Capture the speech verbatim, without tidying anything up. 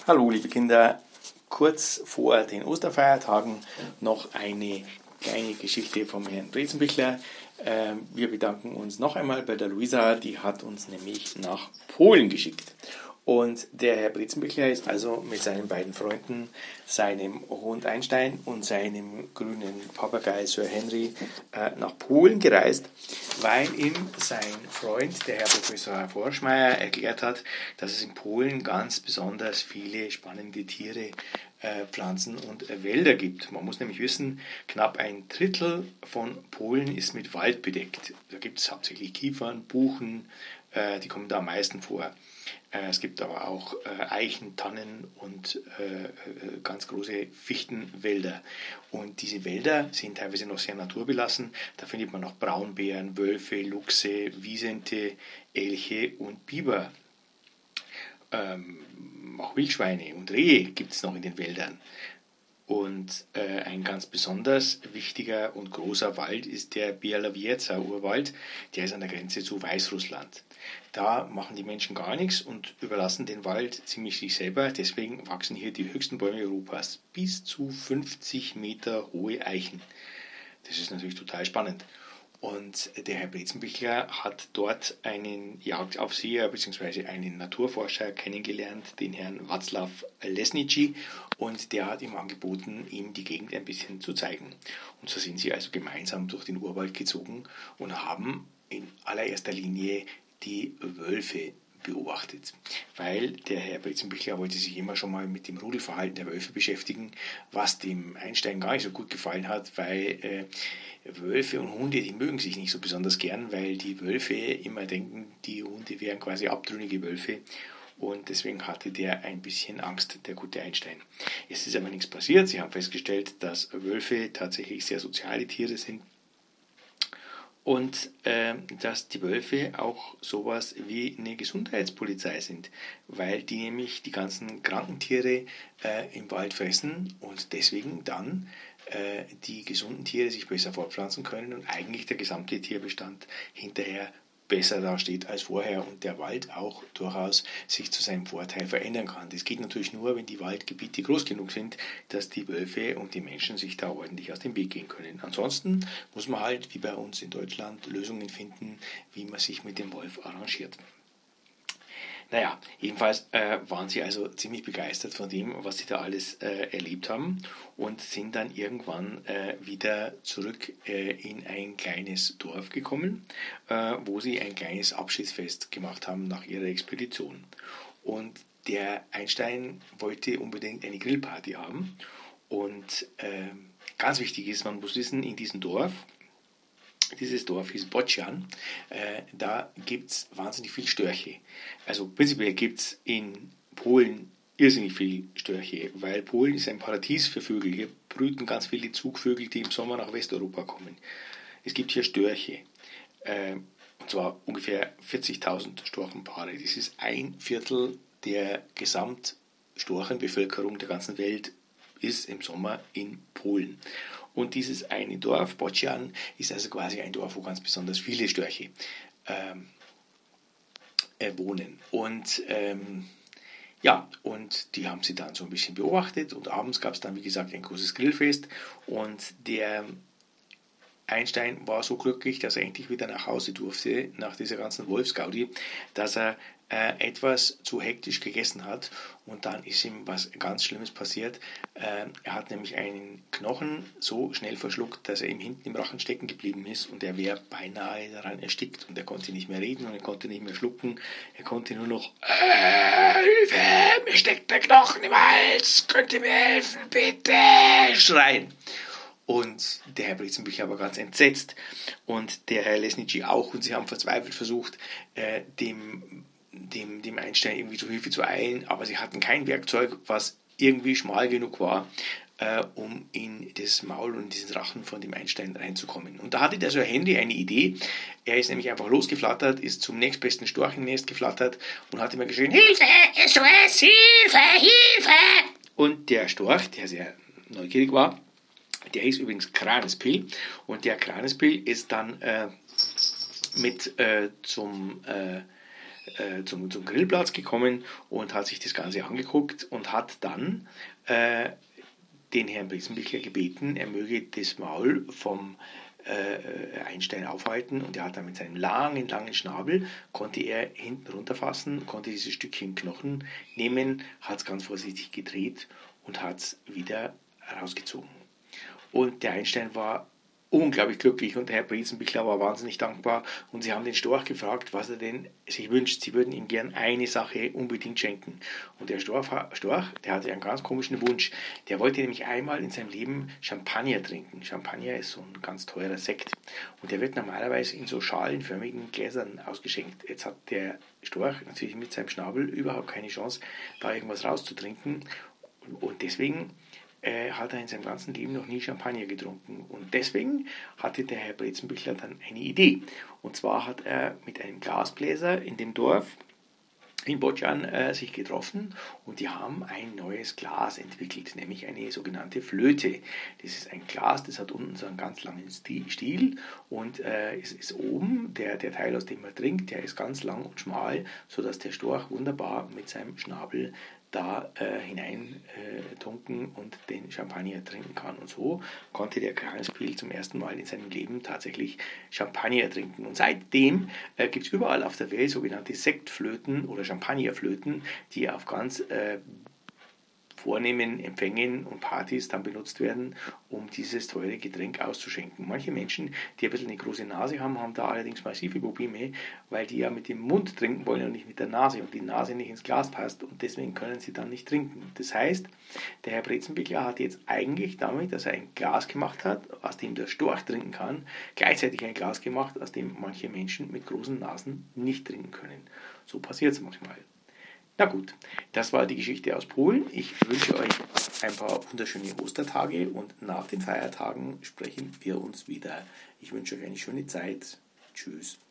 Hallo liebe Kinder, kurz vor den Osterfeiertagen noch eine kleine Geschichte vom Herrn Brezenbichler. Wir bedanken uns noch einmal bei der Luisa, die hat uns nämlich nach Polen geschickt. Und der Herr Brezenbichler ist also mit seinen beiden Freunden, seinem Hund Einstein und seinem grünen Papagei Sir Henry, äh, nach Polen gereist, weil ihm sein Freund, der Herr Professor Forschmeier, erklärt hat, dass es in Polen ganz besonders viele spannende Tiere, äh, Pflanzen und äh, Wälder gibt. Man muss nämlich wissen, knapp ein Drittel von Polen ist mit Wald bedeckt. Da gibt es hauptsächlich Kiefern, Buchen, äh, die kommen da am meisten vor. Es gibt aber auch äh, Eichen, Tannen und äh, ganz große Fichtenwälder. Und diese Wälder sind teilweise noch sehr naturbelassen. Da findet man noch Braunbären, Wölfe, Luchse, Wisente, Elche und Biber. Ähm, auch Wildschweine und Rehe gibt es noch in den Wäldern. Und äh, ein ganz besonders wichtiger und großer Wald ist der Białowieża-Urwald, der ist an der Grenze zu Weißrussland. Da machen die Menschen gar nichts und überlassen den Wald ziemlich sich selber, deswegen wachsen hier die höchsten Bäume Europas, bis zu fünfzig Meter hohe Eichen. Das ist natürlich total spannend. Und der Herr Brezenbichler hat dort einen Jagdaufseher bzw. einen Naturforscher kennengelernt, den Herrn Václav Lesniczy, und der hat ihm angeboten, ihm die Gegend ein bisschen zu zeigen. Und so sind sie also gemeinsam durch den Urwald gezogen und haben in allererster Linie die Wölfe beobachtet, weil der Herr Brezenbichler wollte sich immer schon mal mit dem Rudelverhalten der Wölfe beschäftigen, was dem Einstein gar nicht so gut gefallen hat, weil äh, Wölfe und Hunde, die mögen sich nicht so besonders gern, weil die Wölfe immer denken, die Hunde wären quasi abtrünnige Wölfe, und deswegen hatte der ein bisschen Angst, der gute Einstein. Es ist aber nichts passiert, sie haben festgestellt, dass Wölfe tatsächlich sehr soziale Tiere sind, und äh, dass die Wölfe auch sowas wie eine Gesundheitspolizei sind, weil die nämlich die ganzen kranken Tiere äh, im Wald fressen und deswegen dann äh, die gesunden Tiere sich besser fortpflanzen können und eigentlich der gesamte Tierbestand hinterher besser dasteht als vorher und der Wald auch durchaus sich zu seinem Vorteil verändern kann. Das geht natürlich nur, wenn die Waldgebiete groß genug sind, dass die Wölfe und die Menschen sich da ordentlich aus dem Weg gehen können. Ansonsten muss man halt, wie bei uns in Deutschland, Lösungen finden, wie man sich mit dem Wolf arrangiert. Naja, jedenfalls äh, waren sie also ziemlich begeistert von dem, was sie da alles äh, erlebt haben, und sind dann irgendwann äh, wieder zurück äh, in ein kleines Dorf gekommen, äh, wo sie ein kleines Abschiedsfest gemacht haben nach ihrer Expedition. Und der Einstein wollte unbedingt eine Grillparty haben, und äh, ganz wichtig ist, man muss wissen, in diesem Dorf, dieses Dorf hieß Bocian, äh, da gibt es wahnsinnig viel Störche. Also prinzipiell gibt es in Polen irrsinnig viel Störche, weil Polen ist ein Paradies für Vögel. Hier brüten ganz viele Zugvögel, die im Sommer nach Westeuropa kommen. Es gibt hier Störche, äh, und zwar ungefähr vierzigtausend Storchenpaare. Das ist ein Viertel der Gesamtstorchenbevölkerung der ganzen Welt, ist im Sommer in Polen. Und dieses eine Dorf, Bocian, ist also quasi ein Dorf, wo ganz besonders viele Störche ähm, äh, wohnen. Und ähm, ja, und die haben sie dann so ein bisschen beobachtet, und abends gab es dann, wie gesagt, ein großes Grillfest, und der Einstein war so glücklich, dass er endlich wieder nach Hause durfte, nach dieser ganzen Wolfsgaudi, dass er äh, etwas zu hektisch gegessen hat, und dann ist ihm was ganz Schlimmes passiert. Äh, er hat nämlich einen Knochen so schnell verschluckt, dass er ihm hinten im Rachen stecken geblieben ist, und er wäre beinahe daran erstickt, und er konnte nicht mehr reden und er konnte nicht mehr schlucken, er konnte nur noch äh, Hilfe, mir steckt der Knochen im Hals, könnt ihr mir helfen, bitte, schreien. Und der Herr Brezenbichler war ganz entsetzt und der Herr Lesniczy auch, und sie haben verzweifelt versucht, äh, dem, dem, dem Einstein irgendwie zu Hilfe zu eilen, aber sie hatten kein Werkzeug, was irgendwie schmal genug war, äh, um in das Maul und in diesen Rachen von dem Einstein reinzukommen. Und da hatte der Sir Henry eine Idee. Er ist nämlich einfach losgeflattert, ist zum nächstbesten Storchennest geflattert und hat immer geschrien, Hilfe, S O S, Hilfe, Hilfe! Und der Storch, der sehr neugierig war, der hieß übrigens Kranispil, und der Kranispil ist dann äh, mit äh, zum äh, äh, zum, zum Grillplatz gekommen und hat sich das Ganze angeguckt und hat dann äh, den Herrn Brezenbichler gebeten, er möge das Maul vom äh, Einstein aufhalten, und er hat dann mit seinem langen, langen Schnabel, konnte er hinten runterfassen, konnte dieses Stückchen Knochen nehmen, hat es ganz vorsichtig gedreht und hat es wieder rausgezogen. Und der Einstein war unglaublich glücklich und der Herr Brezenbichler war wahnsinnig dankbar, und sie haben den Storch gefragt, was er denn sich wünscht. Sie würden ihm gern eine Sache unbedingt schenken. Und der Storch, Storch, der hatte einen ganz komischen Wunsch. Der wollte nämlich einmal in seinem Leben Champagner trinken. Champagner ist so ein ganz teurer Sekt und der wird normalerweise in so schalenförmigen Gläsern ausgeschenkt. Jetzt hat der Storch natürlich mit seinem Schnabel überhaupt keine Chance, da irgendwas rauszutrinken, und deswegen hat er in seinem ganzen Leben noch nie Champagner getrunken. Und deswegen hatte der Herr Brezenbichler dann eine Idee. Und zwar hat er mit einem Glasbläser in dem Dorf in Botschan äh, sich getroffen, und die haben ein neues Glas entwickelt, nämlich eine sogenannte Flöte. Das ist ein Glas, das hat unten so einen ganz langen Stiel, und äh, es ist oben, der, der Teil, aus dem man trinkt, der ist ganz lang und schmal, sodass der Storch wunderbar mit seinem Schnabel da äh, hinein äh, tunken und den Champagner trinken kann. Und so konnte der Kranichspiel zum ersten Mal in seinem Leben tatsächlich Champagner trinken. Und seitdem äh, gibt es überall auf der Welt sogenannte Sektflöten oder Champagnerflöten, die auf ganz äh, vornehmen Empfängen und Partys dann benutzt werden, um dieses teure Getränk auszuschenken. Manche Menschen, die ein bisschen eine große Nase haben, haben da allerdings massive Probleme, weil die ja mit dem Mund trinken wollen und nicht mit der Nase, und die Nase nicht ins Glas passt, und deswegen können sie dann nicht trinken. Das heißt, der Herr Brezenbichler hat jetzt eigentlich damit, dass er ein Glas gemacht hat, aus dem der Storch trinken kann, gleichzeitig ein Glas gemacht, aus dem manche Menschen mit großen Nasen nicht trinken können. So passiert es manchmal. Na gut, das war die Geschichte aus Polen. Ich wünsche euch ein paar wunderschöne Ostertage, und nach den Feiertagen sprechen wir uns wieder. Ich wünsche euch eine schöne Zeit. Tschüss.